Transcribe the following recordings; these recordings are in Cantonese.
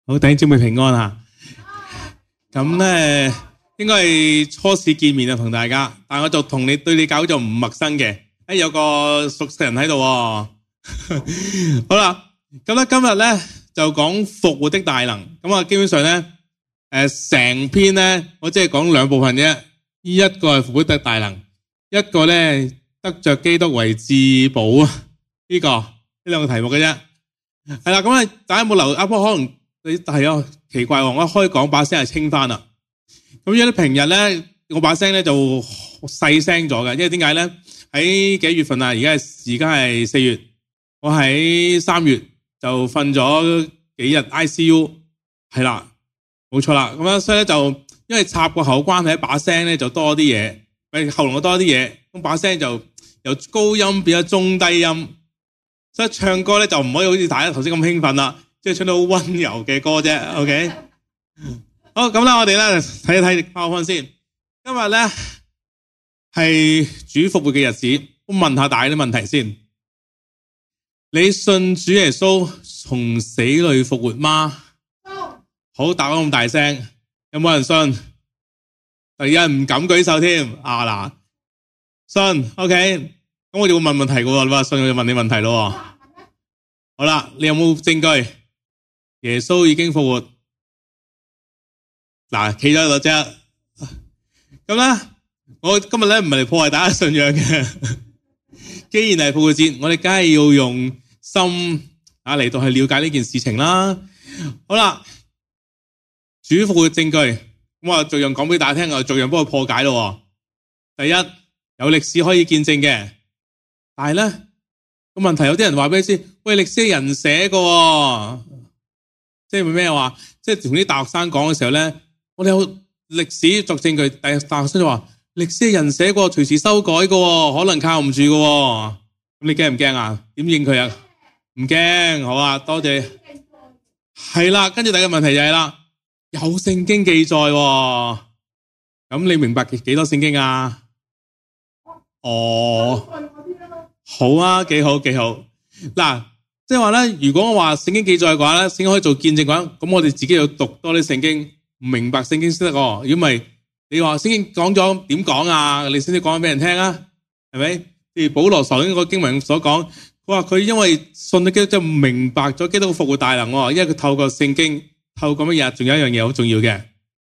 好，弟兄姊妹平安啊！咁咧，應該係初次見面啊，同大家。但係我就對你搞就唔陌生嘅。有個熟悉人喺度喎。好啦，咁咧今日咧就講復活的大能。咁啊，基本上咧，成篇咧我只係講兩部分啫。一個係復活的大能，一個咧得着基督為至寶啊！呢兩個題目嘅啫。係啦，咁啊，大家有冇留意？不過可能你係啊，奇怪喎！我一開講把聲係清翻啦。咁有啲平日咧，我把聲咧就細聲咗嘅，因為點解咧？喺幾月份啊？而家係4月，我喺3月就瞓咗幾日 ICU， 係啦，冇錯啦。咁樣所以咧就因為插個喉關係，把聲咧就多啲嘢，喉嚨多啲嘢，咁把聲就由高音變咗中低音。所以唱歌咧就唔可以好似大家頭先咁興奮啦，即係唱到好溫柔嘅歌啫。OK， 好，咁啦，我哋咧睇一睇PowerPoint先。今日咧係主復活嘅日子，我問下大家啲問題先。你信主耶穌從死裏復活嗎？好，答得咁大聲，有冇人信？有人唔敢舉手添。嗱，信 OK。咁我就會問問題嘅喎，你話信我就問你問題咯。好啦，你有冇證據？耶穌已經復活。嗱，企咗喺度啫。咁咧，我今日咧唔係嚟破壞大家信仰嘅。既然係復活節，我哋梗係要用心嚟到去了解呢件事情啦。好啦，主復活證據，咁我逐樣講俾大家聽，我逐樣幫佢破解咯。第一，有歷史可以見證嘅。但係咧個問題，有啲人話俾你知，喂，歷史係人寫嘅，即係咩話？即係同啲大學生講嘅時候咧，我哋有歷史作證據，但係大學生就話歷史係人寫過，隨時修改嘅，可能靠唔住嘅。咁你驚唔驚啊？點應佢啊？唔驚，好啊，多謝。係啦，跟住第二個問題就係啦，有聖經記載，咁你明白幾多聖經啊？好啊，幾好。嗱，即係話咧，如果我話聖經記載嘅話咧，聖經可以做見證嘅話，咁我哋自己要讀多啲聖經，明白聖經先得。如果唔係，你話聖經講咗點講啊？你先至講俾人聽啊？係咪？譬如保羅受呢個經文所講，佢話佢因為信咗基督就明白咗基督嘅復活大能，因為佢透過聖經，透過乜嘢？仲有一樣嘢好重要嘅，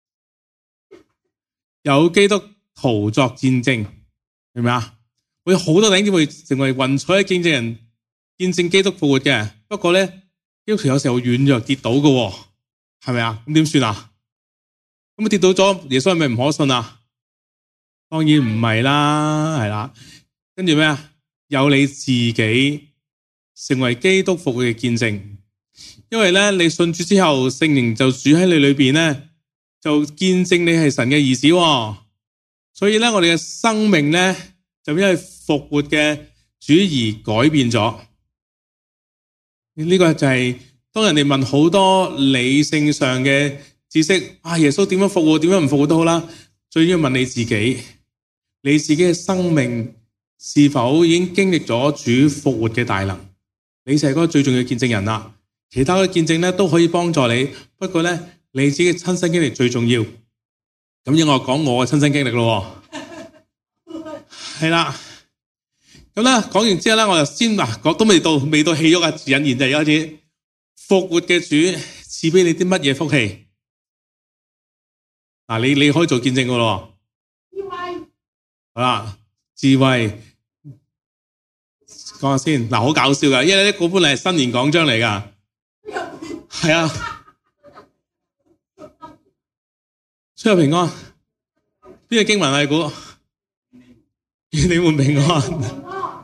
有基督徒作見證，明唔明啊？會有好多弟兄姊妹成為雲彩嘅見證人，見證基督復活嘅。不過咧，基督徒有時候軟弱跌倒嘅，係咪啊？咁點算啊？咁跌倒咗，耶穌係咪唔可信啊？當然唔係啦，係啦。跟住咩啊？有你自己成為基督復活嘅見證，因為咧你信主之後，聖靈就住喺你裏邊咧，就見證你係神嘅兒子。所以咧，我哋嘅生命咧，就因為復活嘅主而改變咗。呢個就係當人哋問好多理性上嘅知識，耶穌點樣復活，點樣唔復活都好啦，最緊要問你自己，你自己嘅生命是否已經經歷咗主復活嘅大能？你就係嗰個最重要嘅見證人啦。其他嘅見證咧都可以幫助你，不過咧你自己嘅親身經歷最重要。咁要我講我嘅親身經歷咯。係啦，咁咧講完之後咧，我就先講都未到氣喐啊，引言就而家開始。復活嘅主賜俾你啲乜嘢福氣？你可以做見證噶咯。智慧，好啦，智慧，講下先。好搞笑噶，因為咧嗰本嚟係新年講章嚟噶，係啊，出入平安，邊個經文啊？你估？願你們平安。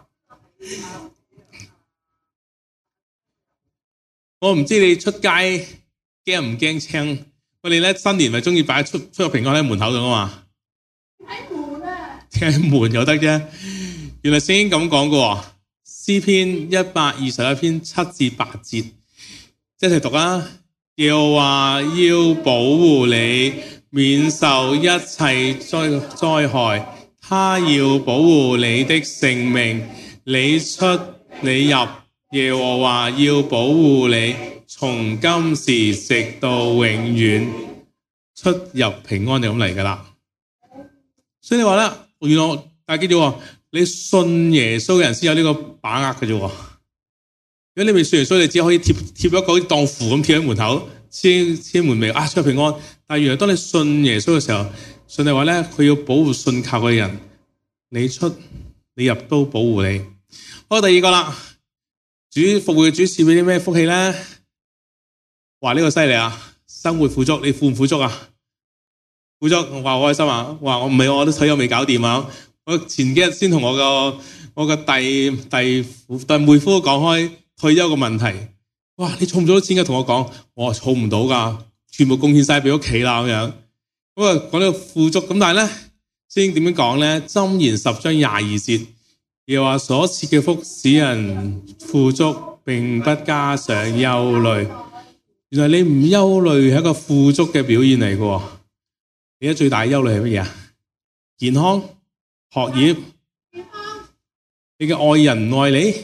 我唔知你出街驚唔驚青？我哋咧新年咪中意擺出入平安喺門口度啊嘛。喺門啊？喺門又得啫。原來聖經咁講嘅，詩篇121篇7至8節，一齊讀啊！耶和華要保護你，免受一切災害。他要保護你的性命，你出你入，耶和華要保護你， 從今時直到永遠，出入平安就咁嚟噶啦。所以你話咧，原來大家記住喎，你信耶穌嘅人先有呢個把握嘅啫。如果你未信耶穌，你只可以貼一個好似當符咁貼喺門口，黐門楣啊，出入平安。但係原來當你信耶穌嘅時候，上帝話咧，佢要保護信靠嘅人，你出你入都保護你。好，第二個啦，主復活嘅主賜俾啲咩福氣咧？話呢個犀利啊！生活富足，你富唔富足啊？富足，我話好開心啊！話我唔係，我都退休未搞掂啊！我前幾日先同我個弟妹夫講開退休嘅問題。哇！你儲唔儲到錢嘅？同我講，我話儲唔到噶，全部貢獻晒俾屋企啦咁樣。咁啊講呢個富足，咁但係咧，先點樣講咧？箴言10章22節，又話所賜嘅福使人富足，並不加上憂慮。原來你唔憂慮係一個富足嘅表現嚟嘅。你而家最大嘅憂慮係乜嘢啊？健康、學業、你嘅愛人愛你。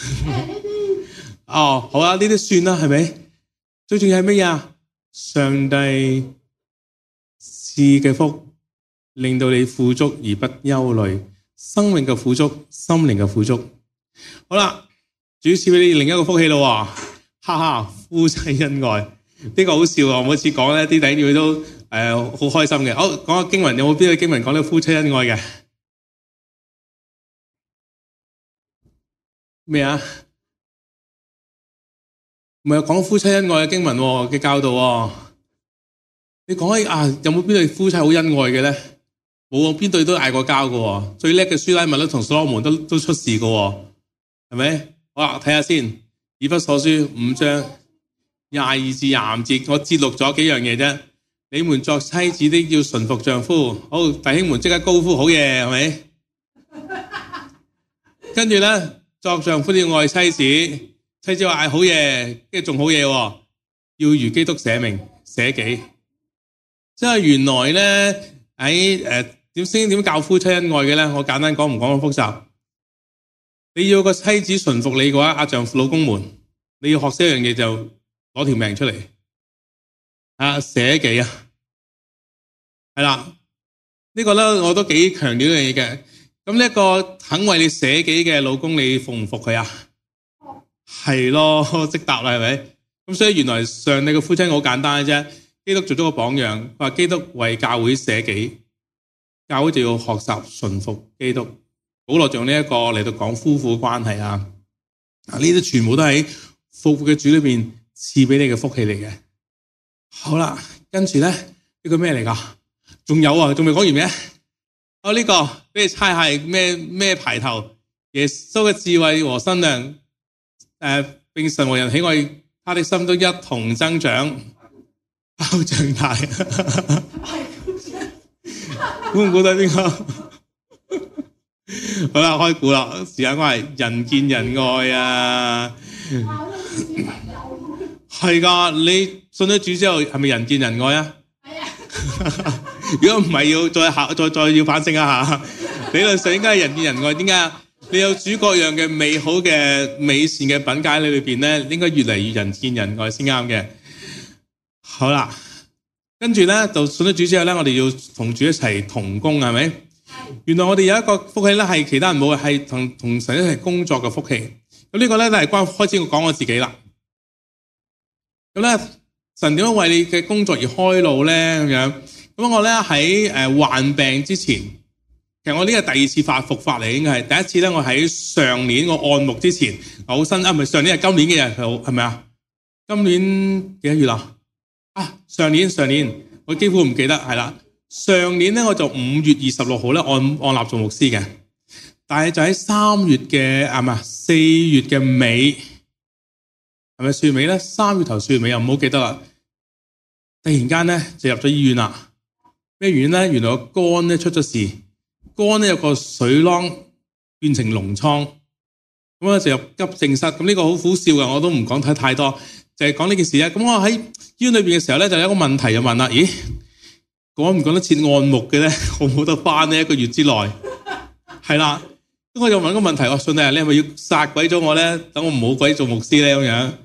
哦，好啦，呢啲算啦，係咪？最重要係乜嘢啊？上帝賜嘅福，令到你富足而不憂慮，生命嘅富足，心靈嘅富足。好啦，主賜俾你另一個福氣咯，哈哈，夫妻恩愛，呢個好笑啊！每次講咧，啲弟兄都好開心嘅。好，講下經文，有冇邊個經文講呢個夫妻恩愛嘅？咩啊？唔係講夫妻恩愛嘅經文嘅教導。你講起啊，有冇邊對夫妻好恩愛嘅咧？冇，邊對都嗌過交嘅。最叻嘅書拉密都同所羅門都出事嘅，係咪？好啦，睇下先。以弗所書5章22至25節，我節錄咗幾樣嘢啫。你們作妻子的要順服丈夫。好，弟兄們即刻高呼好嘢，係咪？跟住咧，作丈夫的要愛妻子。妻子話嗌好嘢，跟住仲好嘢，要如基督捨命捨己。即係原來咧喺點教夫妻恩愛嘅咧？我簡單講，唔講咁複雜。你要個妻子順服你嘅話，丈夫老公們，你要學識一樣嘢，就攞條命出嚟捨己啊，係啦。呢個咧我都幾強調呢樣嘢嘅。咁呢一個肯為你捨己嘅老公，你服唔服佢啊？係咯，即答啦，係咪？咁所以原來上帝嘅夫妻好簡單嘅啫。基督做咗個榜樣，話基督為教會捨己，教會就要學習順服基督。保羅用呢一個嚟到講夫婦關係啊，呢啲全部都喺復活嘅主裏邊賜俾你嘅福氣嚟嘅。好啦，跟住咧呢個咩嚟噶？仲有啊，仲未講完咩？呢個俾你猜係咩牌頭？耶穌嘅智慧和身量，並神和人喜愛他的心都一同增長，包長大。估唔估到邊個？好啦，開估啦，時間關係，人見人愛啊，係噶，你信咗主之後係咪人見人愛啊？係啊。如果唔係，要再要反省一下。理論上應該係人見人愛，點解？你有主各樣嘅美好嘅美善嘅品格喺裏邊咧，應該越嚟越人見人愛先啱嘅。好啦，跟住咧就信咗主之後咧，我哋要同主一齊同工，係咪？原來我哋有一個福氣咧，係其他人冇嘅，係同神一齊工作嘅福氣。咁呢個咧都係開始我講我自己啦。咁咧，神點樣為你嘅工作而開路咧？咁樣，咁我咧喺患病之前，其實我呢個第二次復發嚟，應該係第一次咧。我喺上年我按牧之前，好新啊，唔係上年，係今年嘅日，係咪啊？今年幾多月啦？上年我幾乎唔記得，係啦。上年咧我就5月26號咧按立做牧師嘅，但係就喺3月嘅4月嘅尾，係咪4月尾咧？3月頭4月尾又唔好記得啦。突然間咧就入咗醫院啦。咩原因咧？原來個肝咧出咗事，肝咧有個水囊變成膿瘡，咁咧就入急症室。咁呢個好好笑嘅，我都唔講太多，就係講呢件事咧。咁我喺醫院裏邊嘅時候咧，就有一個問題就問啦：咦，講唔講得切按牧嘅咧？好唔好得翻呢？1個月之內係啦。咁我就問個問題：我上帝，你係咪要殺鬼咗我咧？等我唔好鬼做牧師咧？咁樣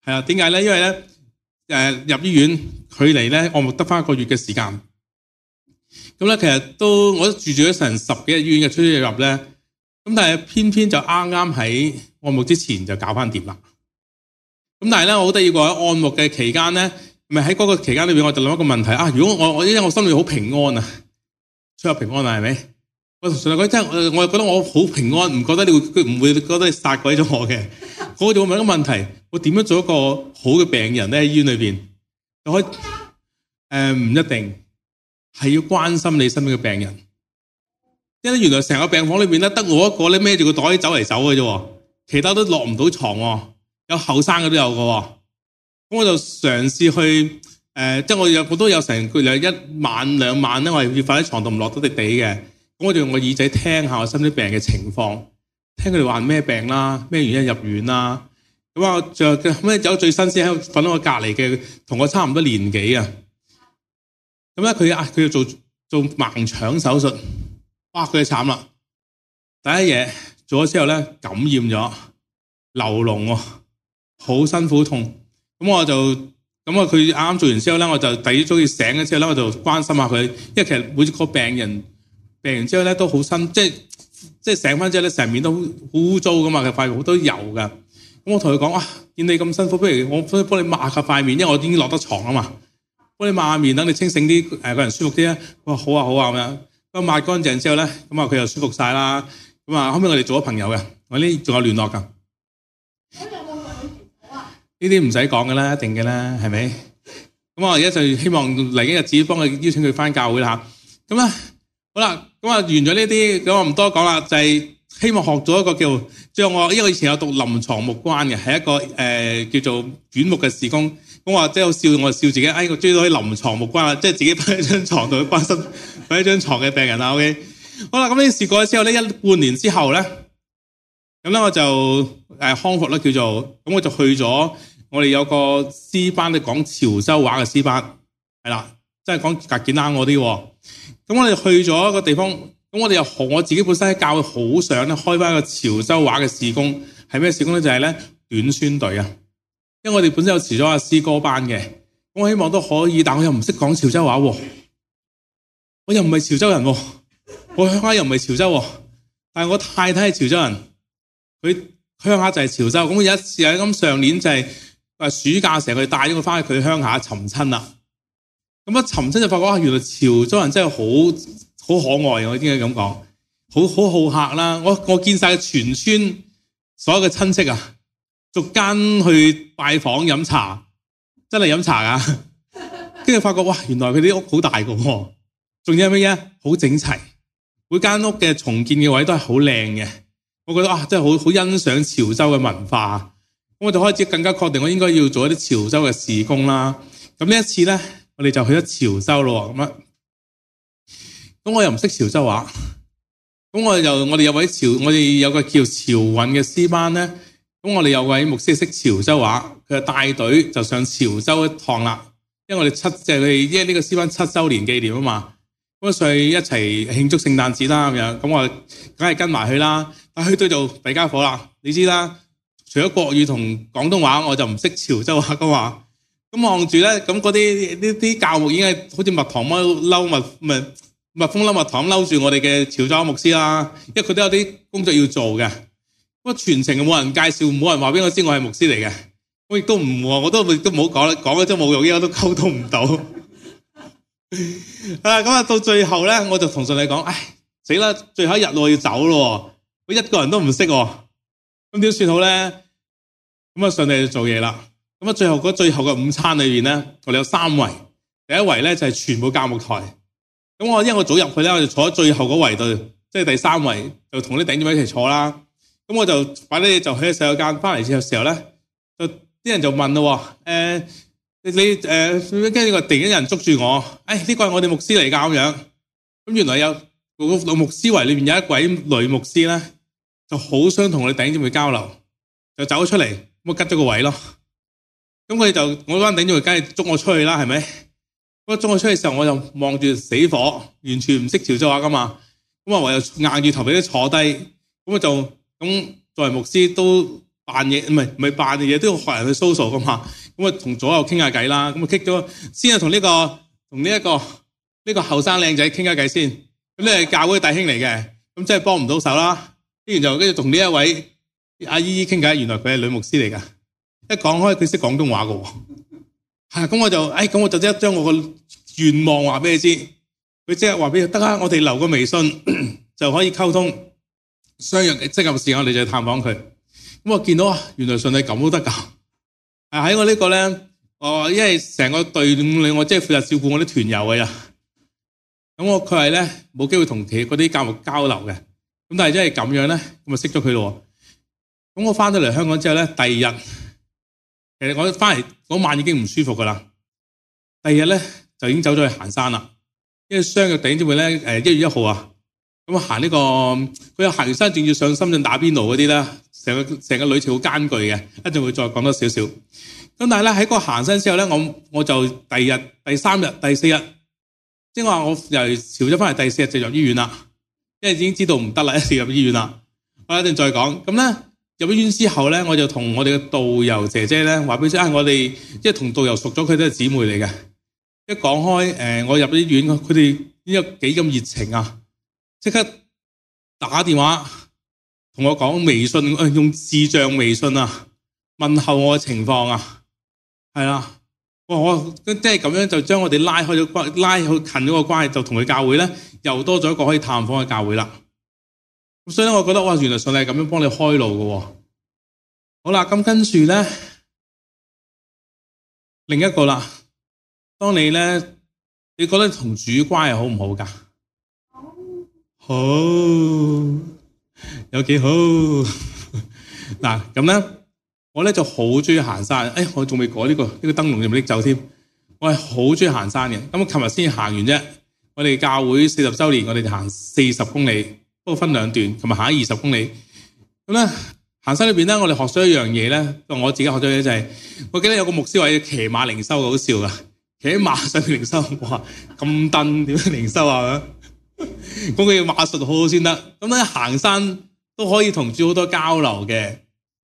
係啊，點解咧？因為咧入醫院距離咧按摩得翻1個月嘅時間。咁咧其實我都住咗成10幾日醫院嘅出入咧。咁但係偏偏就啱啱喺按摩之前就搞翻掂啦。咁但係咧，我好得意過喺按摩嘅期間咧，咪喺嗰個期間裏邊，我就諗一個問題啊！如果因為我心裏好平安啊，出入平安啊，係咪？我同上帝講，真係我覺得我好平安，唔覺得佢唔會覺得你殺鬼咗我嘅。我就會問一個問題：我點樣做一個好嘅病人咧？喺醫院裏邊，就可以唔一定係要關心你身邊嘅病人。因為原來成個病房裏邊咧，得我一個咧孭住個袋走嚟走嘅啫，其他都落唔到床喎，有後生嘅都有嘅喎。咁我就嘗試去即係我都有成1晚2晚咧，我係要瞓喺床度唔落到地嘅。咁我就用個耳仔聽下我身邊病人嘅情況，聽佢哋患咩病啦，咩原因入院啦。咁啊，咁有最新鮮喺瞓喺我隔離嘅，同我差唔多年紀啊。咁咧佢要做盲腸手術。哇！佢就慘啦，第一嘢做咗之後咧，感染咗流膿喎，好辛苦痛。咁佢啱啱做完之後咧，我就第二朝要醒咗之後咧，我就關心下佢，因為其實每個病人病完之後咧都好辛，即係醒翻之後咧，成面都好污糟噶嘛，佢塊面好多油噶。咁我同佢講見你咁辛苦，不如我幫你抹下塊面，因為我已經落得床啊嘛，幫你抹下面，等你清醒啲，個人舒服啲咧。佢話好啊好啊咁樣。咁抹乾淨之後咧，咁佢又舒服晒啦。咁後尾我哋做咗朋友嘅，我呢仲有聯絡㗎。咁有冇問你前途啊？呢啲唔使講㗎啦，一定嘅啦，係咪？咁我而家就希望嚟緊日子幫佢邀請佢返教會啦嚇。咁好啦，咁完咗呢啲，咁我唔多講啦，就係希望學咗一個因為我以前有讀臨床牧關嘅，係一個叫做院牧嘅事工。咁我即係笑，我笑自己，我追到喺臨床牧關啦，即係自己瞓喺張床度去關心瞓喺張床嘅病人啦。OK， 好啦，咁呢件事過咗之後咧，1半年之後咧，咁咧我就康復啦，叫做咁我就去咗我哋有個詩班，咧講潮州話嘅詩班，係啦，即係講格件啱我啲。咁我哋去咗一個地方，咁我哋又我自己本身喺教會好想咧開翻一個潮州話嘅事工，係咩事工咧？就係咧短宣隊啊。因為我哋本身有潮州話詩歌班嘅，我希望都可以，但我又唔識講潮州話喎，我又唔係潮州人喎，我鄉下又唔係潮州喎，但係我太太係潮州人，佢鄉下就係潮州。咁有一次咁上年就係暑假成日佢帶咗我翻去佢鄉下尋親啦。咁尋親就發覺原來潮州人真係好可愛，我應該咁講，好好客啦。我見晒全村所有嘅親戚啊，逐間去拜訪飲茶，真係飲茶㗎。跟住發覺哇，原來佢啲屋好大個喎，仲有乜嘢？好整齊，每間屋嘅重建嘅位都係好靚嘅。我覺得真係好欣賞潮州嘅文化。咁我就開始更加確定我應該要做一啲潮州嘅事工啦。咁呢一次咧，我哋就去咗潮州咯。咁我又唔識潮州話，咁我哋有個叫潮韻嘅詩班咧。咁我哋有位牧師識潮州話，佢就帶隊就上潮州一趟啦。因為我哋因為呢個詩班7周年紀念啊嘛，咁所以一齊慶祝聖誕節啦咁樣。咁我梗係跟埋去啦。但去到就弊家伙啦，你知啦。除咗國語同廣東話，我就唔識潮州話嘅話。咁望住咧，咁嗰啲教牧已經係好似蜜糖蜜蜂蜜糖嬲住我哋嘅潮州牧師啦。因為佢都有啲工作要做嘅。咁全程冇人介紹，冇人話俾我知我係牧師嚟嘅。我亦都唔，我都唔好講啦，講咗都冇用，因為我都溝通唔到。咁到最後咧，我就同上帝講：死啦！最後一日我要走咯，我一個人都唔識喎，咁點算好咧？咁上帝就做嘢啦。咁最後嘅午餐裏邊咧，我哋有3圍，第一圍咧就係全部教牧台。咁因為我早入去咧，我就坐喺最後嗰圍度，即係第3圍，就同啲頂住一齊坐啦。咁我就擺啲嘢就喺洗手間翻嚟嘅時候咧，啲人就問咯，跟住突然間有人捉住我，呢個係我哋牧師嚟㗎咁樣。咁原來有個牧師圍裏邊有一位女牧師咧，就好想同我哋弟兄姊妹交流，就走咗出嚟，咁我吉咗個位咯。咁佢就我班弟兄姊妹梗係捉我出去啦，係咪？咁捉我出去嘅時候，我就望住死火，完全唔識潮州話㗎嘛。咁我唯有硬住頭皮都坐低。咁作為牧師都扮嘢，唔係扮嘢都要學人去 social 噶嘛。咁啊同左右傾下偈啦，咁啊傾咗先啊同呢個後生靚仔傾下偈先。咁呢係教會弟兄嚟嘅，咁真係幫唔到手啦。跟住同呢一位阿姨傾偈，原來佢係女牧師嚟噶。一講開佢識廣東話噶喎。係咁我就即刻將我個願望話俾你知。佢即刻話俾你得啦，我哋留個微信就可以溝通，相約適合時間我哋就去探訪佢。咁我見到原來上帝咁都得噶。喺我呢個咧，因為成個隊伍我即係負責照顧我啲團友嘅咋。咁佢係咧冇機會同其嗰啲教牧交流嘅。咁但係真係咁樣咧，咁就識咗佢咯。咁我翻到嚟香港之後咧，第二日其實我翻嚟嗰晚已經唔舒服噶啦。第二日咧就已經走咗去行山啦。因為相約弟兄姊妹咧，1月1號啊，咁行呢個佢有行完山仲要上深圳打邊爐嗰啲啦，成個旅程好艱巨嘅，一陣會再講多少少。咁但係咧喺嗰個行山之後咧，我就第二日、第3日、第4日，即係話我由潮州翻嚟第4日就入醫院啦，因為已經知道唔得啦，一定要入醫院啦。我一定再講。咁咧入醫院之後咧，我就同我哋嘅導遊姐姐咧話俾佢知，我哋即係同導遊熟咗，佢都係姊妹嚟嘅。一講開，我入咗醫院，佢哋有幾咁熱情啊！即刻打電話同我講微信，用視像微信啊，問候我嘅情況啊，係啦，我即係咁樣就將我哋拉去近咗個關係，就同佢教會咧，又多咗一個可以探訪嘅教會啦。咁所以咧，我覺得原來上帝係咁樣幫你開路嘅。好啦，咁跟住咧，另一個啦。當你咧，你覺得同主關係好唔好㗎？好，有幾好。嗱咁咧，我咧就好鍾意行山。我仲未改呢個燈籠，仲未拎走添。我係好鍾意行山嘅。咁我琴日先行完啫。我哋教會40週年，我哋就行40公里，不過分兩段。琴日行咗20公里。咁咧行山裏邊咧，我哋學咗一樣嘢咧，我自己學咗嘢就係，我記得有個牧師話要騎馬靈修，好笑㗎。騎馬上去靈修，哇咁蹬點樣靈修啊？咁佢要馬術好好先得。咁咧行山都可以同主好多交流嘅。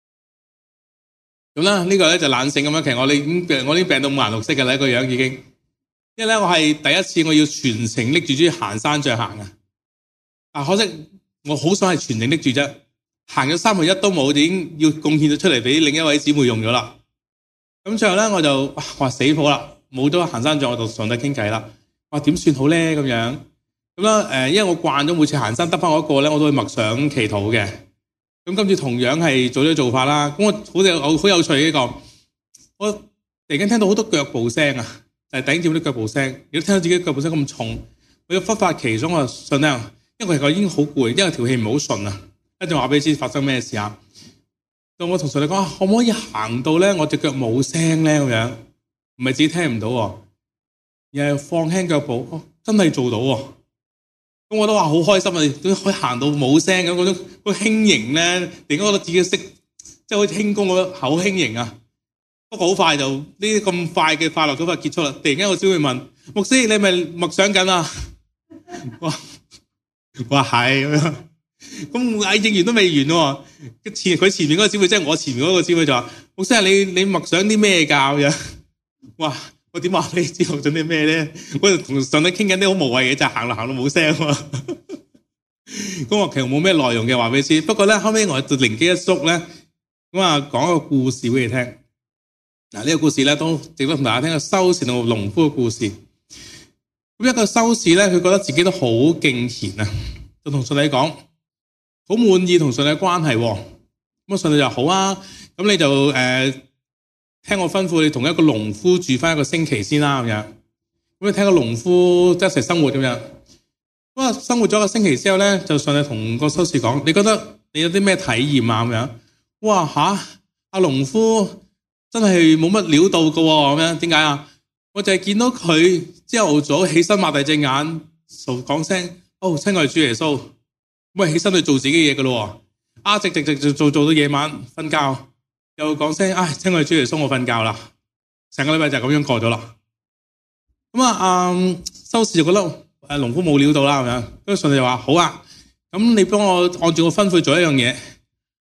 咁咧呢個咧就懶性咁樣。其實我已經病到五顏六色嘅啦，一個樣已經。因為咧我係第一次我要全程拎住支行山杖行啊。可惜我好想係全程拎住啫，行咗1/3都冇，已經要貢獻咗出嚟俾另一位姊妹用咗啦。咁最後咧我就話死火啦。冇咗行山杖，我就同上帝傾偈啦。話點算好咧？咁樣咁啦。因為我慣咗每次行山得翻我一個咧，我都會默想祈禱嘅。咁今次同樣係做咗做法啦。咁我好有趣呢個，我突然間聽到好多腳步聲啊，就係頂住啲腳步聲。如果聽到自己腳步聲咁重，我要忽發奇想，我信咧，因為佢已經好攰，因為條氣唔係好順啊。一陣話俾你知發生咩事啊？到我同上帝講，可唔可以行到咧？我隻腳冇聲咧咁樣。唔係自己聽唔到喎，而係放輕腳步，真係做到喎。咁我都話好開心啊！點可以行到冇聲咁嗰種好輕盈咧？突然間覺得自己識，即係好似輕功咁，好輕盈啊！不過好快就呢啲咁快嘅快樂咁快結束啦。突然間我先會問牧師：你係咪默想緊啊？我話係咁樣。咁應完都未完喎。佢前面嗰個姊妹，即係我前面嗰個姊妹就話：牧師啊，你默想啲咩教嘅？哇！我點話俾你知學咗啲咩咧？我就同上帝傾緊啲好無謂嘅，就行到冇聲喎。咁我其實冇咩內容嘅話俾你知。不過咧後尾我就靈機一觸咧，講一個故事俾你聽。嗱，呢個故事咧都值得同大家聽。個修士同農夫嘅故事。咁一個修士咧，佢覺得自己都好敬虔啊，就同上帝講好滿意同上帝嘅關係。咁上帝就好啊，咁你就聽我吩咐，你同一個農夫住翻1個星期先啦，咁樣。咁你聽個農夫一齊生活咁樣。咁啊，生活咗1個星期之後咧，就上帝同個修士講：你覺得你有啲咩體驗啊？咁樣。哇吓，阿農夫真係冇乜料到噶喎，咁樣。點解啊？我就係見到佢朝頭早起身擘大隻眼，講聲：親愛主耶穌，咁起身去做自己嘢噶咯。直做到夜晚瞓覺。又講聲，親愛主耶穌，我瞓覺啦。成個禮拜就咁樣過咗啦。咁修士就覺得農夫冇料到啦，咁樣。跟住上帝就話：好啊，咁你幫我按照我吩咐做一樣嘢。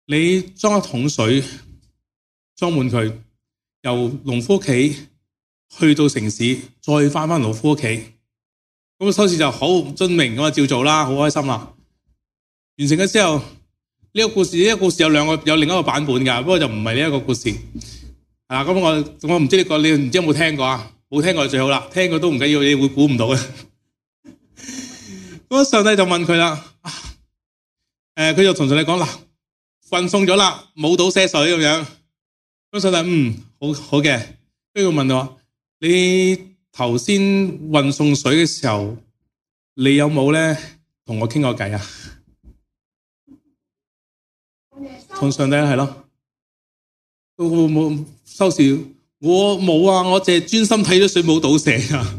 你裝一桶水，裝滿佢，由農夫屋企去到城市，再返農夫屋企。咁收市就好遵明咁照做啦，好開心啦。完成咗之後，呢個故事有另一個版本㗎，不過就唔係呢一個故事。咁我唔知你唔知有冇聽過啊？冇聽過就最好啦，聽過都唔緊要，你會估唔到嘅。咁上帝就問佢啦，佢就同上帝講嗱，運送咗啦，冇倒瀉水咁樣。咁上帝好嘅，跟住問我，你頭先運送水嘅時候，你有冇咧同我傾過偈啊？同上帝係咯，冇收視，我冇啊，我淨係專心睇咗水冇倒瀉啊。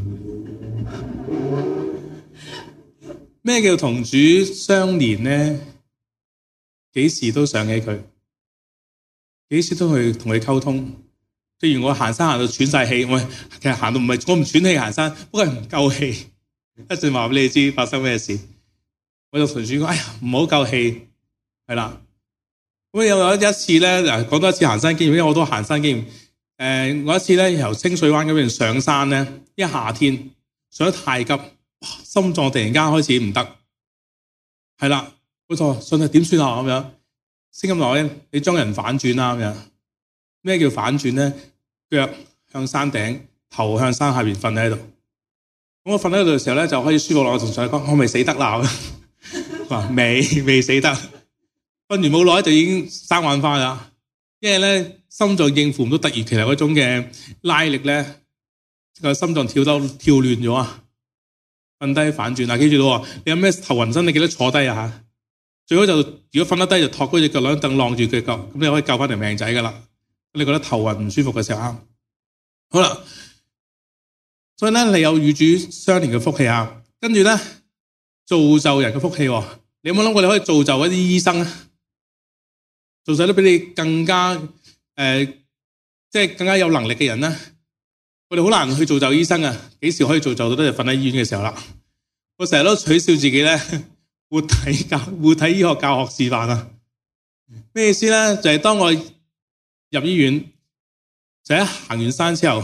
咩叫同主相連呢？幾時都想起佢，幾時都去同佢溝通。譬如我行山行到喘晒氣，其實行到我唔喘氣行山，不過係唔夠氣。一陣話俾你知發生咩事，我就同主講：哎呀，唔好夠氣，係啦。咁有一次咧，講多一次行山經驗，因為我都行山經驗。我一次咧由清水灣嗰邊上山咧，一夏天上得太急，心臟突然間開始唔得，係啦，冇錯，上帝點算啊？咁樣聲音落咧，你將人反轉啦咁樣。咩叫反轉咧？腳向山頂，頭向山下邊瞓喺度。咁我瞓喺度嘅時候咧，就開始舒服落。我同上帝講：我未死得啦！話未死得。瞓完冇耐就已經生玩翻啦。因為咧心臟應付唔到突如其來嗰種嘅拉力咧，個心臟跳亂咗啊！瞓低反轉嗱，記住咯，你有咩頭暈身，你記得坐低啊嚇。最好就如果瞓得低就托嗰隻腳兩凳晾住佢腳，咁你可以救翻條命仔噶啦。你覺得頭暈唔舒服嘅時候啱。好啦，所以咧你有與主相連嘅福氣啊，跟住咧造就人嘅福氣。你有冇諗過你可以造就一啲醫生啊？造就得比你更加即係更加有能力嘅人咧？我哋好難去造就醫生啊！幾時可以造就到？都係瞓喺醫院嘅時候啦。我成日都取笑自己咧，活體醫學教學示範啊！咩意思咧？就係當我入醫院，就一行完山之後，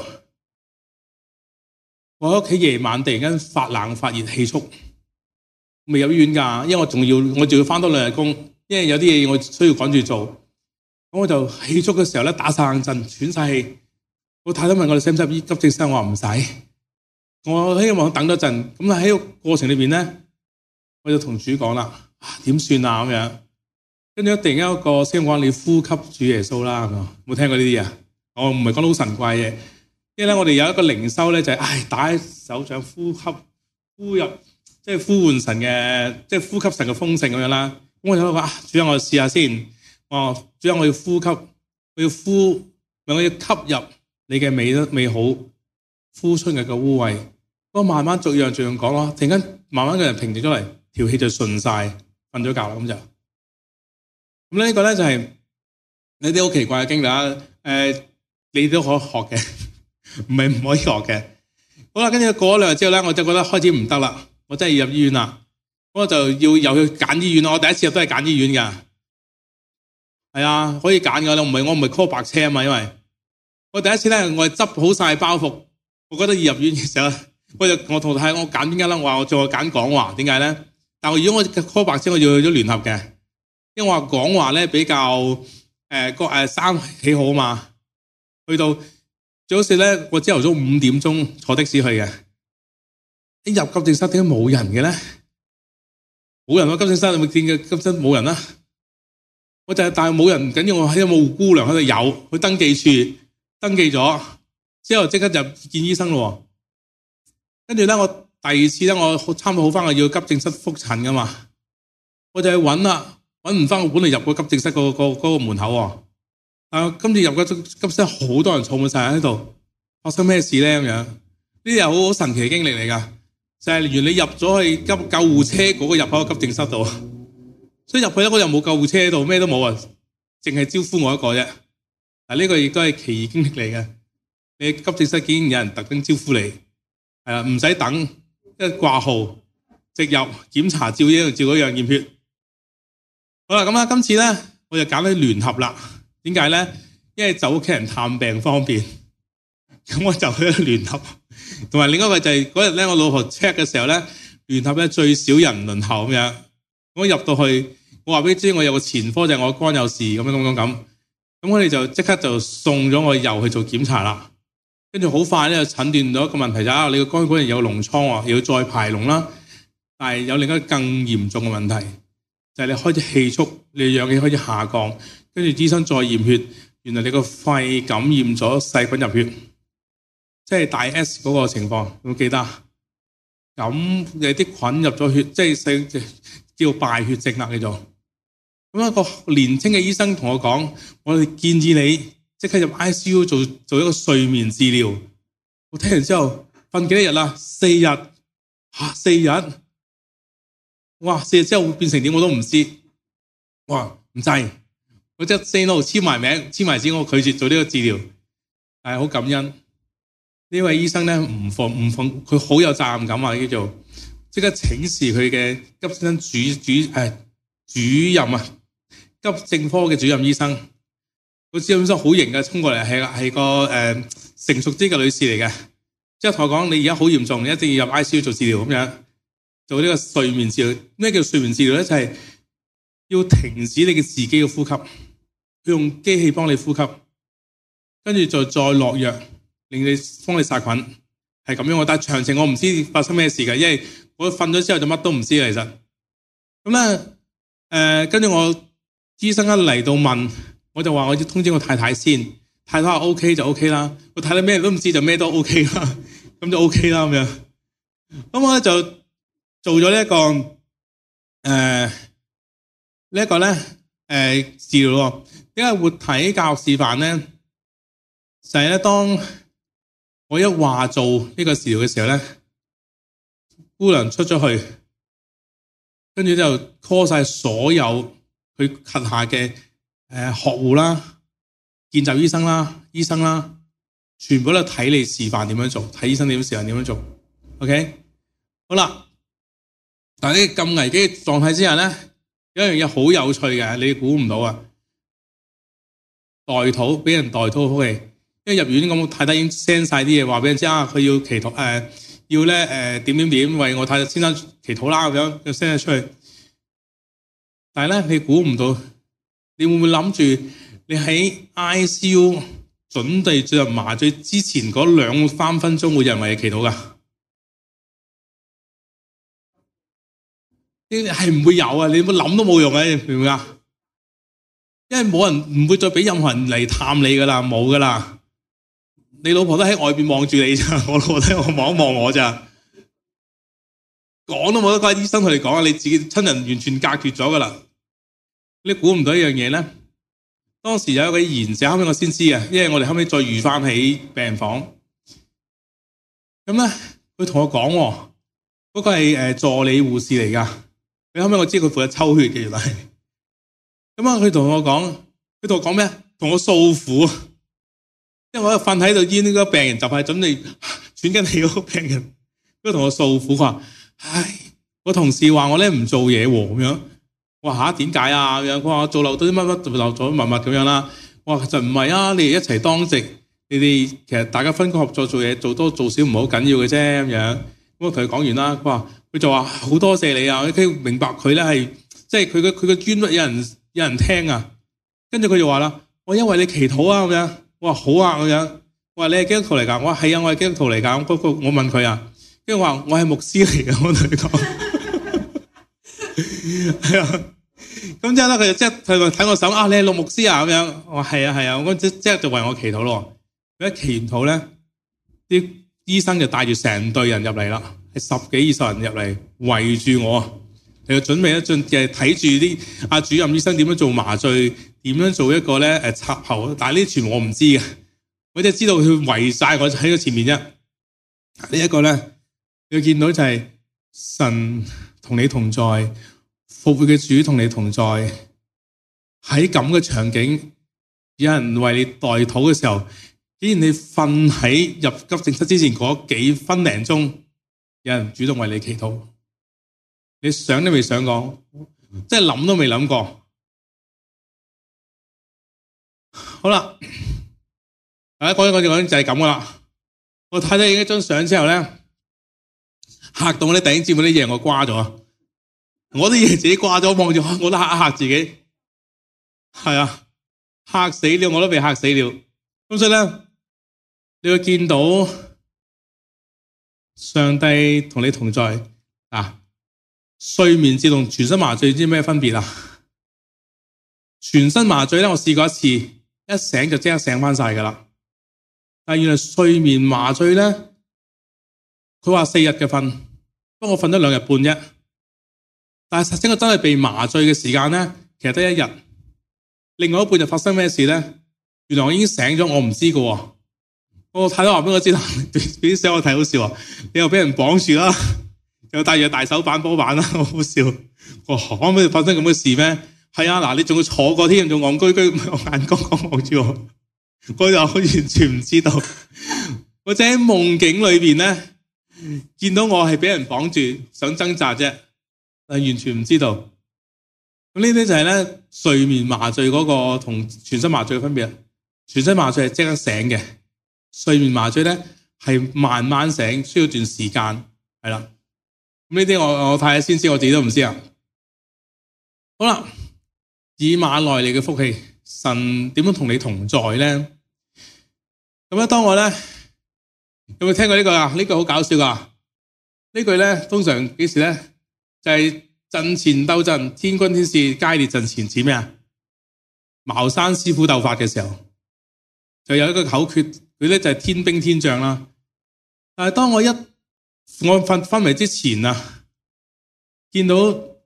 我喺屋企夜晚突然間發冷發熱氣促，未入醫院㗎，因為我仲要返多2日工，因為有啲嘢我需要趕住做，咁我就氣促嘅時候咧打晒冷震，喘晒氣。我太太問我哋使唔使入急症室，我話唔使，我希望等多陣。咁喺個過程裏邊咧，我就同主講啦，點算啊咁樣。跟住突然間有個聲講：你呼吸主耶穌啦，冇聽過呢啲啊？我唔係講到好神怪嘅，因為咧我哋有一個靈修咧就係打喺手掌呼吸呼入，即係呼喚神嘅，即係呼吸神嘅豐盛咁樣啦。咁我就話：主啊，我試下先。主啊，我要呼吸，我要吸入你嘅美好，呼出嘅個污穢。我慢慢逐樣講咯，突然間慢慢嘅人平靜咗嚟，條氣就順晒，瞓咗覺啦咁就。咁呢個咧就係你啲好奇怪嘅經歷啦。你都可以學嘅，唔係唔可以學嘅。好啦，跟住過咗2日之後咧，我就覺得開始唔得啦，我真係要入醫院啦。我就要又去揀醫院咯。我第一次入都係揀醫院㗎。係啊，可以揀㗎。我唔係 call 白車啊嘛，因為我第一次咧，我係執好晒包袱，我覺得要入院嘅時候，我同太太我揀邊間啦？我話我仲揀廣華，點解咧？但係如果我 call 白車，我要去咗聯合嘅，因為我話廣華咧比較生起好啊嘛。去到最好笑咧，我朝頭早5點鐘坐的士去嘅，一入急症室點解冇人嘅咧？冇人喎，急症室你有冇見嘅急症室冇人啦？我就係但係冇人唔緊要，我喺有冇姑娘喺度有，去登記處登記咗之後即刻就見醫生咯。跟住咧，我第二次咧，我差唔多好翻，我要急症室覆診噶嘛，我就去揾啦，揾唔翻我本嚟入過急症室嗰個門口喎。但今次入個急室好多人坐滿晒喺度，發生咩事咧咁樣？呢啲係好神奇嘅經歷嚟㗎，就係原來你入咗去救護車嗰個入口急症室度，所以入去咧，我又冇救護車喺度，咩都冇啊，淨係招呼我一個啫。呢個亦都係奇異經歷嚟嘅。你急症室竟然有人特登招呼你，係啦，唔使等，一掛號直入檢查照呢樣照嗰樣驗血。好啦，咁今次咧。 我就揀咗聯合啦。點解咧？因為走屋企人探病方便，咁我就去咗聯合。同埋另一個就係嗰日咧，我老婆 check 嘅時候咧，聯合咧最少人輪候咁樣。我入到去，我話俾你知，我有個前科就係我肝有事咁。咁我哋就即刻就送咗我又去做檢查啦。跟住好快咧就診斷到一個問題，就係你個肝果然有膿瘡喎，又要再排膿啦。但係有另一個更嚴重嘅問題，就係你開始氣促，你氧氣開始下降，跟住醫生再驗血，原來你個肺感染咗細菌入血，即係大 S 嗰個情況，有冇記得？咁有啲菌入咗血，即係叫敗血症啦，叫做。咁一個年輕嘅醫生同我講，我哋建議你即刻入 ICU 做一個睡眠治療。我聽完之後瞓幾多日啦？4日4日。哇！4日之後會變成點我都唔知。哇！唔制，我即刻 say no， 簽埋名簽埋紙，我拒絕做呢個治療。但係好感恩呢位醫生咧，唔放，佢好有責任感啊！叫做即刻請示佢嘅急症主任啊，急症科嘅主任醫生。個主任醫生好型嘅，衝過嚟係個成熟啲嘅女士嚟嘅，即係同我講：你而家好嚴重，你一定要入 ICU 做治療咁樣。做呢個睡眠治療。咩叫睡眠治療咧？就係要停止你嘅自己嘅呼吸，用機器幫你呼吸，跟住再落藥，令你幫你殺菌，係咁樣。但係詳情我唔知發生咩事嘅，因為我瞓咗之後就乜都唔知其實。咁咧跟住我醫生一嚟到問，我就話我要通知我太太先，太太話 OK 就 OK 啦。我太太咩都唔知就咩都 OK 啦，咁就 OK 啦咁樣。咁我咧就做咗呢一個治療喎。點解活體教學示範咧？就係咧，當我一話做呢個治療嘅時候咧，姑娘出咗去，跟住就 call 晒所有佢轄下嘅學護啦、見習醫生啦，全部都睇你示範點樣做，睇醫生點示範點樣做。OK， 好啦。但係呢咁危機嘅狀態之下咧，有一樣嘢好有趣嘅，你估唔到啊！代禱，俾人代禱好嘅，因為入院咁，太太已經 send 晒啲嘢話俾人知啊，佢要祈禱要咧點為我太太先生祈禱啦咁樣，就 send 咗出去。但係咧，你估唔到，你會唔會諗住你喺 ICU 準備進入麻醉之前嗰2-3分鐘會有人為你祈禱㗎？係唔會有啊！你諗都冇用嘅，明唔明啊？因為冇人唔會再俾任何人嚟探你噶啦，冇噶啦。你老婆都喺外邊望住你咋，我老婆喺度望一望我咋，講都冇得怪醫生同你講啊！你自己親人完全隔絕咗噶啦。你估唔到一樣嘢咧？當時有一位賢者，後尾我先知啊，因為我哋後尾再遇翻喺病房。咁咧，佢同我講，嗰個係助理護士嚟噶。你後尾我知佢負責抽血嘅，原來係咁啊！佢同我講咩？同我訴苦，因為我瞓喺度，醫呢個病人就係準備喘緊氣嗰個病人，佢同我訴苦，佢話：唉，我同事話我咧唔做嘢喎，咁樣。我話嚇點解啊？咁樣佢話我做漏咗啲乜乜，漏咗乜乜咁樣啦。我話其實唔係啊，你哋一齊當值，你哋其實大家分工合作做嘢，做多做少唔好緊要嘅啫咁樣。咁我同佢講完啦，佢就話好多謝你啊！佢明白佢咧係即係佢嘅專乜有人聽啊。跟住佢就話啦：我因為你祈禱啊咁樣。我話好啊咁樣。我話你係基督徒嚟㗎？我話係啊，我係基督徒嚟㗎。我問佢啊，跟住話我係牧師嚟㗎。我同佢講係啊。咁之後咧，佢就即係睇我手啊，你係陸牧師啊咁樣。我話係啊係啊。我即刻就為我祈禱咯。佢一祈禱咧，啲醫生就帶住成隊人入嚟啦。係10幾20人入嚟圍住我，佢就準備一進，就係睇住啲主任醫生點樣做麻醉，點樣做一個咧插喉。但係呢啲全部我唔知嘅，我只係知道佢圍晒我喺佢前面啫。呢一個咧，你會見到就係神同你同在，復活嘅主同你同在。喺咁嘅場景，有人為你代禱嘅時候，既然你瞓喺入急症室之前嗰幾分零鐘，有人主動為你祈禱，你想都未想過，即係諗都未諗過。 好啦，大家講就係咁噶啦。我睇到影一張相之後咧，嚇到我啲弟兄姊妹啲嘢我瓜咗，我都以為自己瓜咗，望住我都嚇自己，係啊，嚇死了，我都被嚇死了。咁所以咧，你會見到上帝同你同在啊。睡眠節同全身麻醉知咩分別啊？全身麻醉咧，我試過一次，一醒就即刻醒翻晒噶啦。但係原來睡眠麻醉咧，佢話4日嘅瞓，不過我瞓咗2日半啫。但係實際我真係被麻醉嘅時間咧，其實得1日。另外一半就發生咩事咧？原來我已經醒咗，我唔知噶。我太太話俾我知啦，俾啲相我睇好笑啊！你又俾人綁住啦，又戴住大手板波板啦，好好笑。我可唔可以發生咁嘅事咩？係啊，嗱，你仲要坐過添，仲戇居居咁眼光光望住我，我就完全唔知道。我就喺夢境裏邊咧，見到我係俾人綁住，想掙扎啫，但係完全唔知道。咁呢啲就係咧睡眠麻醉嗰個同全身麻醉嘅分別。全身麻醉係即刻醒嘅，睡眠麻醉咧係慢慢醒，需要段時間，係啦。咁呢啲我太太先知，我自己都唔知啊。好啦。以馬內利嘅福氣，神點樣同你同在咧？咁咧，當我咧有冇聽過呢句啊？呢句好搞笑噶。呢句咧通常幾時咧？就係陣前鬥陣，天軍天使皆列陣前，似咩啊？茅山師傅鬥法嘅時候，就有一個口訣，佢咧就係天兵天將啦。但係當我昏迷之前啊，見到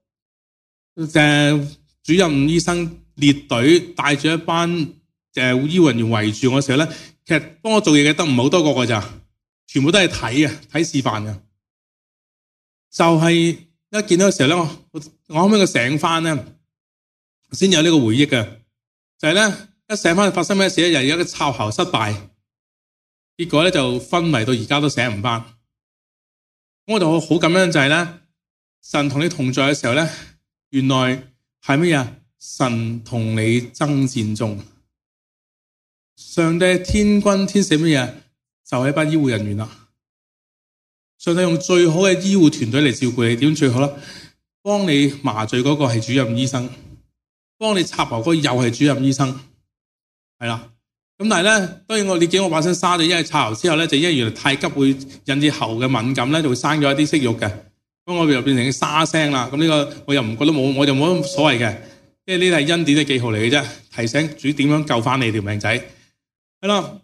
主任醫生列隊帶住一班醫護人員圍住我嘅時候咧，其實幫我做嘢嘅得唔係好多個㗎咋，全部都係睇示範嘅。就係一見到嘅時候咧，我後尾佢醒翻咧，先有呢個回憶嘅。就係咧一醒翻發生咩事咧？又有一個插喉失敗，結果咧就昏迷到而家都醒唔翻。我就好感恩就係咧，神同你同在嘅時候咧，原來係乜嘢？神同你爭戰中，上帝天軍天使乜嘢？就係一班醫護人員啦。上帝用最好嘅醫護團隊嚟照顧你，點最好啦？幫你麻醉嗰個係主任醫生，幫你插喉嗰個又係主任醫生，係啦。咁但係咧，當然你見我把聲沙咗，因為插喉之後咧，就因為原來太急會引致喉嘅敏感咧，就會生咗一啲息肉嘅。咁我又變成沙聲啦。咁呢個我又唔覺得冇，我就冇乜所謂嘅，因為呢啲係恩典嘅記號嚟嘅啫，提醒主點樣救翻你條命仔，係啦。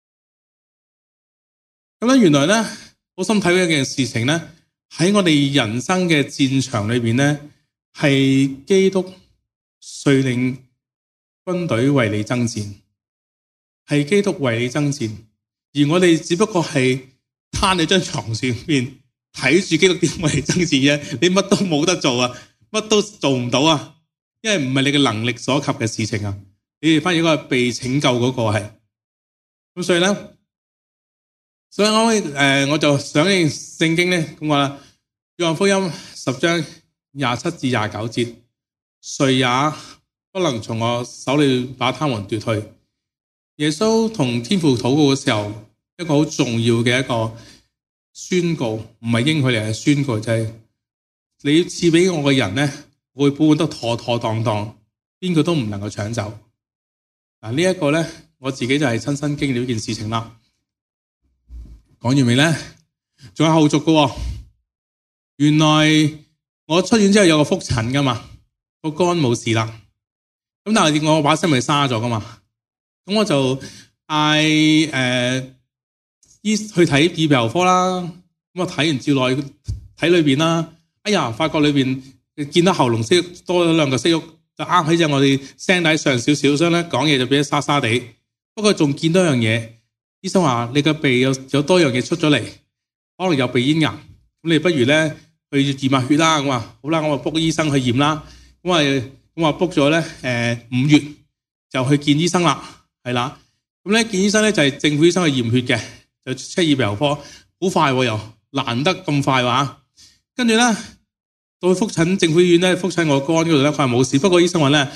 咁咧原來咧，好心睇到一件事情咧，喺我哋人生嘅戰場裏邊咧，係基督率領軍隊為你爭戰，係基督為你爭戰，而我哋只不過係攤喺張床上邊睇住基督點為你爭戰啫，你乜都冇得做啊，乜都做唔到啊，因為唔係你嘅能力所及嘅事情啊，你哋反而嗰個被拯救嗰個係，咁所以咧，我就想應聖經咧咁話啦，約翰福音10章27至29節，誰也不能從我手裏把他們奪去。耶穌同天父禱告嘅時候，一個好重要嘅一個宣告，唔係應許嚟，係宣告，就係你賜俾我嘅人咧，我會保管得妥妥當當，邊個都唔能夠搶走。嗱，呢一個咧，我自己就係親身經歷呢件事情啦。講完未咧？仲有後續嘅。原來我出院之後有個複診噶嘛，個肝冇事啦。咁但係我把聲咪沙咗噶嘛。咁我就嗌去睇耳鼻喉科啦。咁我睇完照內睇裏邊啦，哎呀，發覺裏邊見到喉嚨息肉多咗2個息肉，就啱喺正我哋聲帶上少少，所以咧講嘢就變得沙沙地。不過仲見到一樣嘢，醫生話你個鼻有多樣嘢出咗嚟，可能有鼻咽癌。咁你不如咧去驗下血啦。咁話好啦，我就 book 醫生去驗啦。咁啊 book 咗咧5月就去見醫生啦，係啦。咁咧見醫生咧就係政府醫生去驗血嘅，就出耳鼻喉科，好快喎，又難得咁快喎。跟住咧到去復診政府醫院咧，復診我肝嗰度咧，佢話冇事。不過醫生話咧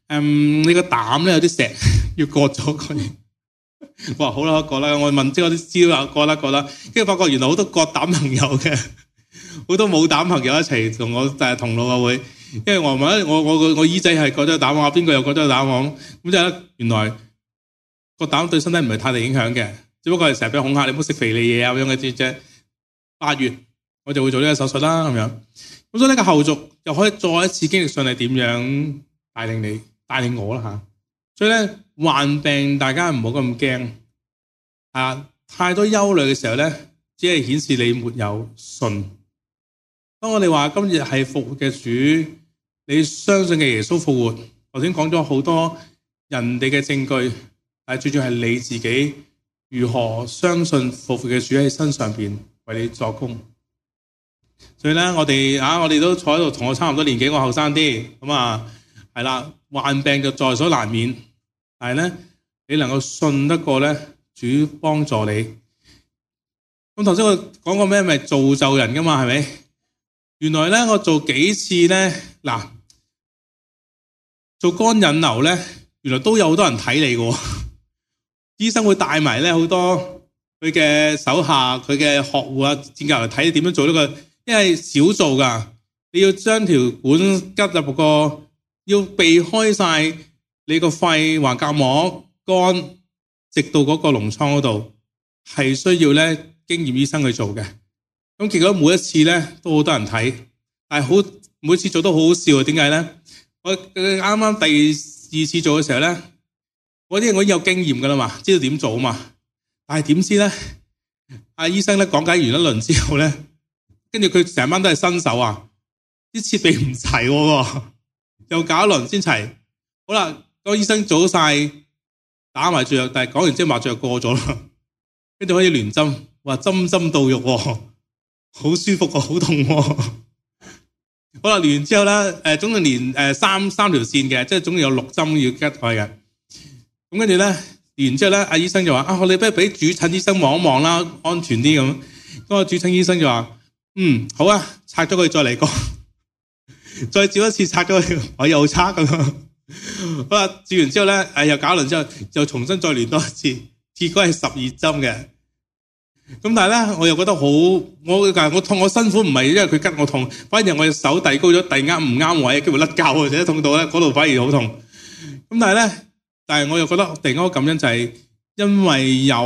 你個膽咧有啲石，要割咗佢。我話好啦，割啦。我問即係啲資料，割啦。跟住發覺原來好多割膽朋友嘅，好多冇膽朋友一齊同我同路啊會。因為我問我姨仔係割咗膽，我邊個又割咗膽喎？咁即係咧，原來割膽對身體唔係太大影響嘅，只不過係成日俾恐嚇，你唔好食肥膩嘢啊咁樣嘅啫。8月我就會做呢個手術啦咁樣。咁所以呢個後續又可以再一次經歷上係點樣帶領你、帶領我啦嚇。所以咧，患病大家唔好咁驚啊！太多憂慮嘅時候咧，只係顯示你沒有信。當我哋話今日係復活嘅主，你相信嘅耶穌復活，頭先講咗好多人哋嘅證據，但係最重要係你自己如何相信復活嘅主喺身上邊為你作工。所以咧，我哋都坐喺度，同我差唔多年紀，我後生啲，咁啊係啦，患病就在所難免，但係咧你能夠信得過咧，主幫助你。咁頭先我講過咩？咪造就人噶嘛，係咪？原來咧我做幾次咧，嗱做肝引流咧，原來都有好多人睇你嘅，醫生會帶埋咧好多佢嘅手下、佢嘅學護啊、專家嚟睇你點樣做呢個。因為少做噶，你要將條管吉入個，要避開晒你個肺、橫膈膜、肝，直到嗰個膿瘡嗰度，係需要咧經驗醫生去做嘅。咁結果每一次咧都好多人睇，但係每次做都好好笑啊！點解咧？我啱啱第2次做嘅時候咧，我已經有經驗噶啦嘛，知道點做啊嘛。但係點知咧，阿醫生咧講解完一輪之後咧。跟住佢成班都係新手啊，啲設備唔齊喎，又搞一輪先齊。好啦，個醫生做晒打埋注藥，但係講完之後麻醉就過咗啦。跟住可以連針，話針針到肉喎，好舒服喎，好痛喎。好啦，連完之後咧，總共連三條線嘅，即係總共有6針要吉佢嘅。咁跟住咧，連完之後咧，阿醫生就話：我哋不如俾主診醫生望一望啦，安全啲咁。嗰個主診醫生就話：好啊，拆咗佢再嚟過，再照一次拆咗佢，我又拆咁樣。好啦，照完之後咧，又搞一輪之後，又重新再連多一次，結果係12針嘅。咁但係咧，我又覺得我痛，我辛苦唔係因為佢吉我痛，反而我隻手遞高咗，遞啱唔啱位，幾乎甩臼啊，成日痛到咧嗰度反而好痛。咁但係我又覺得突然間好感恩就係因為有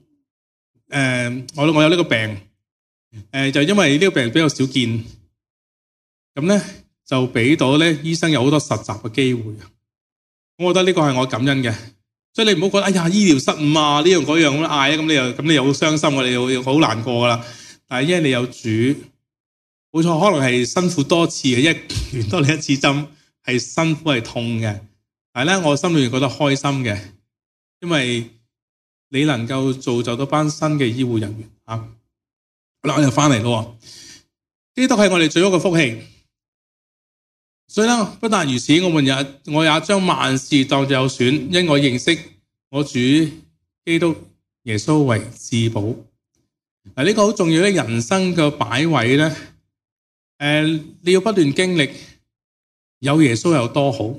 我有呢個病。就因為呢個病比較少見，咁咧就俾到咧醫生有好多實習嘅機會。我覺得呢個係我感恩嘅，所以你唔好覺得哎呀醫療失誤啊呢樣嗰樣咁嗌啊，咁你又好傷心，你又好難過噶啦。但係因為你有主，冇錯，可能係辛苦多次嘅，因為連多你一次針係辛苦係痛嘅，但係咧我心裏面覺得開心嘅，因為你能夠造就到班新嘅醫護人員啊。嗱，我又翻嚟咯。基督係我哋最好嘅福氣，所以咧不但如此，我也將萬事當作有損，因我認識我主基督耶穌為至寶。嗱，呢個好重要咧，人生嘅擺位咧，你要不斷經歷有耶穌有多好。無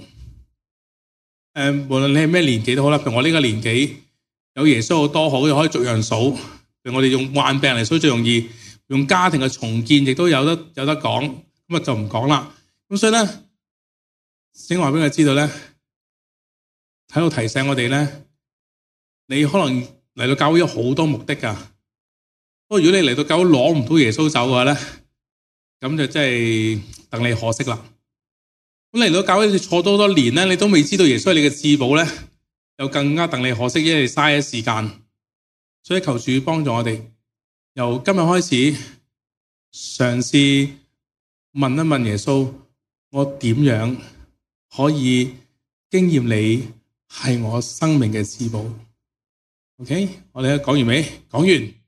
論你係咩年紀都好啦，譬如我呢個年紀有耶穌有多好，又可以逐樣數。我哋用患病嚟數最容易，用家庭嘅重建亦都有得講，咁就唔講啦。咁所以咧，請話俾佢知道咧，喺度提醒我哋咧，你可能嚟到教會有好多目的噶，不過如果你嚟到教會攞唔到耶穌走嘅話咧，咁就真係戥你可惜啦。咁嚟到教會坐多多年咧，你都未知道耶穌係你嘅至寶咧，又更加戥你可惜，因為你嘥咗時間。所以求主幫助我哋，由今日開始嘗試問一問耶穌，我點樣可以經驗你係我生命嘅至寶？OK，我哋講完未？講完。